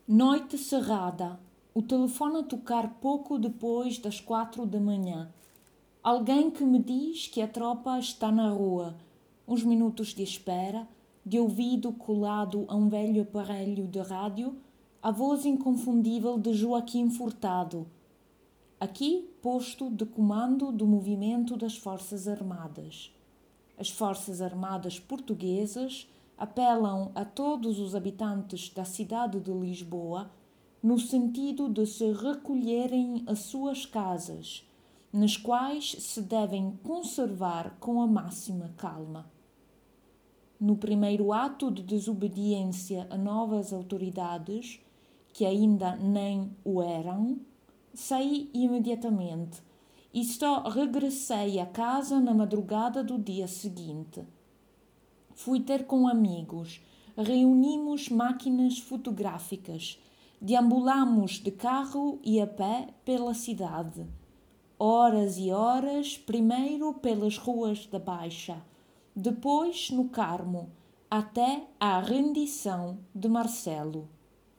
Noite cerrada. O telefone a tocar pouco depois das 4 da manhã. Alguém que me diz que a tropa está na rua. Uns minutos de espera, de ouvido colado a um velho aparelho de rádio, a voz inconfundível de Joaquim Furtado. Aqui, posto de comando do movimento das Forças Armadas. As Forças Armadas portuguesas apelam a todos os habitantes da cidade de Lisboa no sentido de se recolherem às suas casas, nas quais se devem conservar com a máxima calma. No primeiro ato de desobediência a novas autoridades, que ainda nem o eram, saí imediatamente e só regressei a casa na madrugada do dia seguinte. Fui ter com amigos, reunimos máquinas fotográficas, deambulamos de carro e a pé pela cidade. Horas e horas, primeiro pelas ruas da Baixa, depois no Carmo, até à rendição de Marcelo.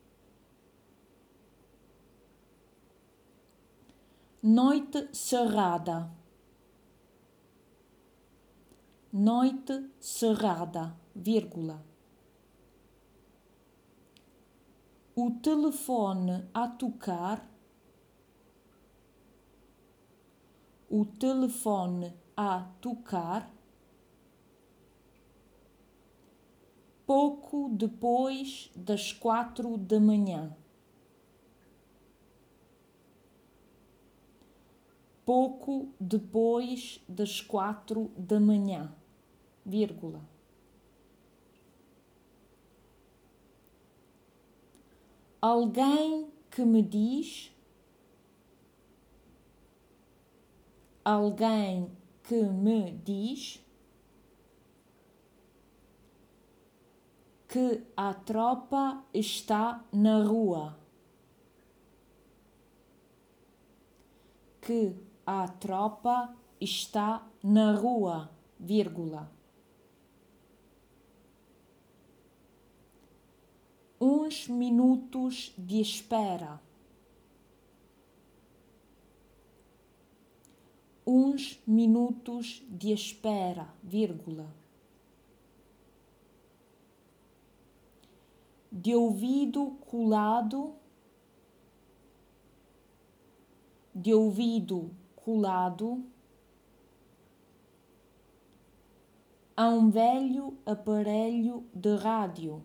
Noite cerrada. Noite cerrada, vírgula. O telefone a tocar. O telefone a tocar. Pouco depois das 4 da manhã. Pouco depois das 4 da manhã, vírgula. Alguém que me diz. Alguém que me diz que a tropa está na rua. Que a tropa está na rua, vírgula. Uns minutos de espera. Uns minutos de espera, vírgula. De ouvido colado. De ouvido colado a um velho aparelho de rádio.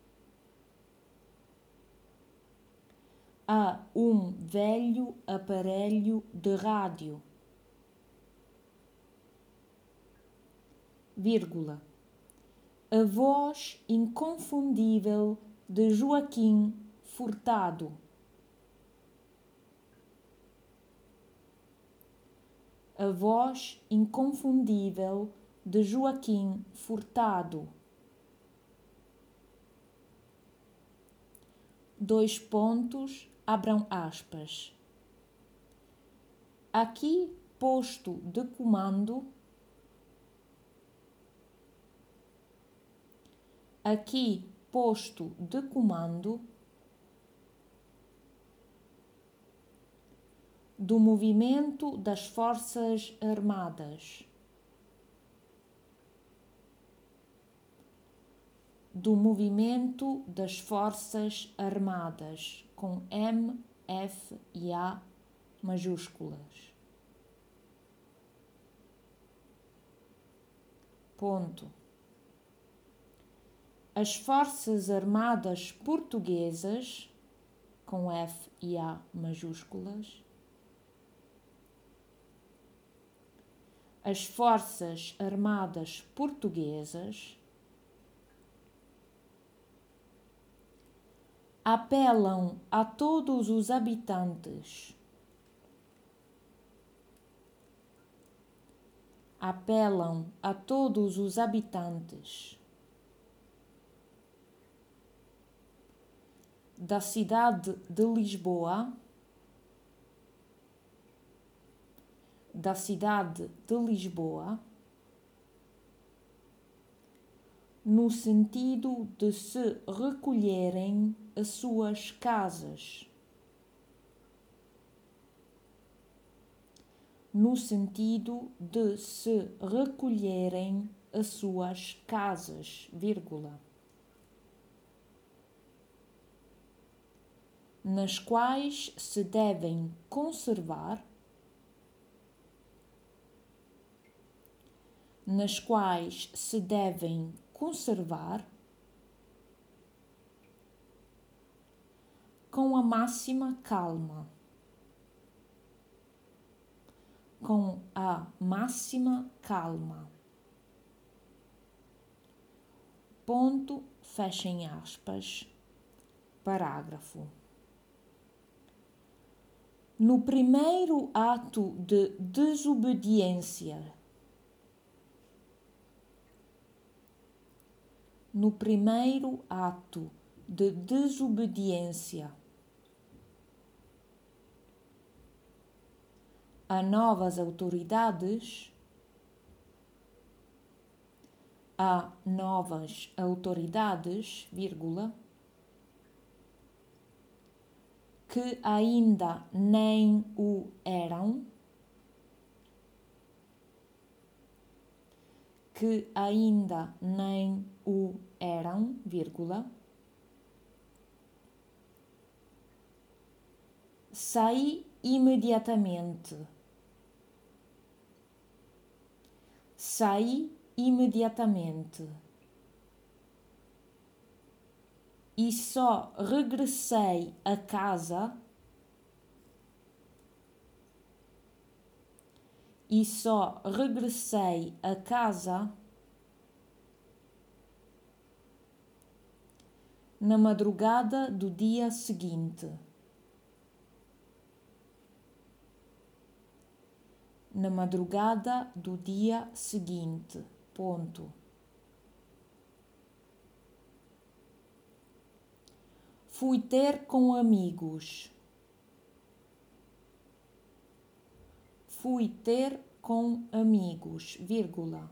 A um velho aparelho de rádio, vírgula. A voz inconfundível de Joaquim Furtado. A voz inconfundível de Joaquim Furtado. Dois pontos, abram aspas. Aqui, posto de comando. Aqui, posto de comando do movimento das Forças Armadas. Do movimento das Forças Armadas, com M, F e A majúsculas. Ponto. As Forças Armadas Portuguesas, com F e A majúsculas. As Forças Armadas Portuguesas apelam a todos os habitantes. Apelam a todos os habitantes da cidade de Lisboa, da cidade de Lisboa, no sentido de se recolherem às suas casas. No sentido de se recolherem às suas casas, vírgula, nas quais se devem conservar, com a máxima calma. Com a máxima calma. Ponto, fechem aspas, parágrafo. No primeiro ato de desobediência, a novas autoridades, vírgula, que ainda nem o eram, vírgula, saí imediatamente, e só regressei a casa na madrugada do dia seguinte. Ponto. Fui ter com amigos. Vírgula.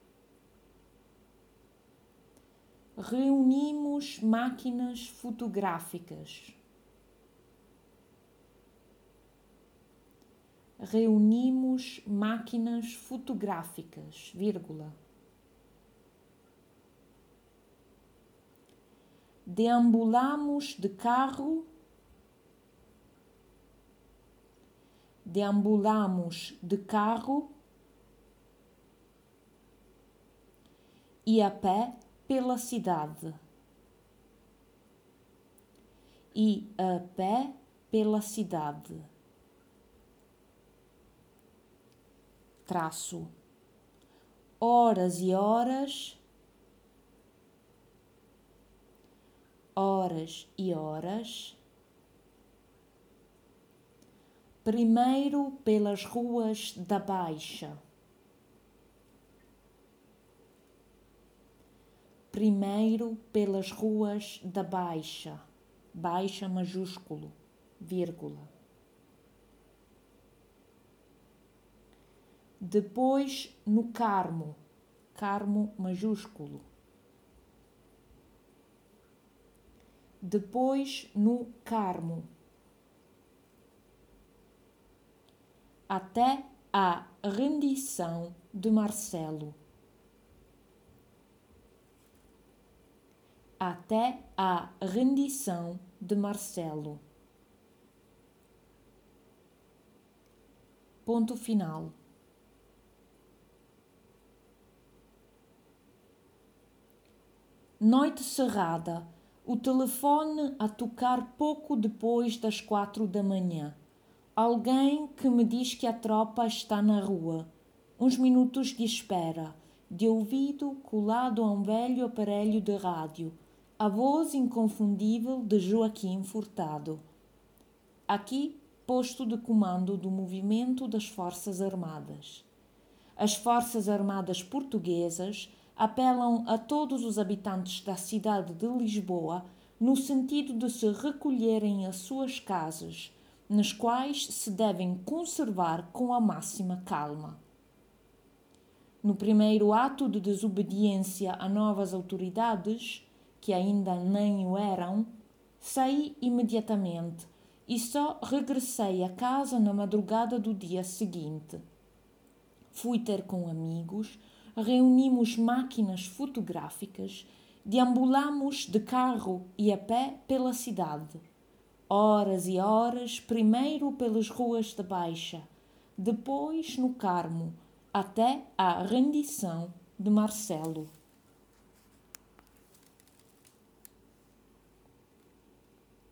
Reunimos máquinas fotográficas. Vírgula. Deambulamos de carro e a pé pela cidade. Traço. Horas e horas. Primeiro pelas ruas da Baixa. Baixa majúsculo, vírgula. Depois no Carmo majúsculo. Até à rendição de Marcelo. Ponto final. Noite cerrada. O telefone a tocar pouco depois das 4 da manhã. Alguém que me diz que a tropa está na rua. Uns minutos de espera. De ouvido colado a um velho aparelho de rádio. A voz inconfundível de Joaquim Furtado. Aqui, posto de comando do movimento das Forças Armadas. As Forças Armadas Portuguesas apelam a todos os habitantes da cidade de Lisboa no sentido de se recolherem às suas casas, nas quais se devem conservar com a máxima calma. No primeiro ato de desobediência a novas autoridades, que ainda nem o eram, saí imediatamente e só regressei a casa na madrugada do dia seguinte. Fui ter com amigos, reunimos máquinas fotográficas, deambulamos de carro e a pé pela cidade. Horas e horas, primeiro pelas ruas da Baixa, depois no Carmo, até à rendição de Marcelo.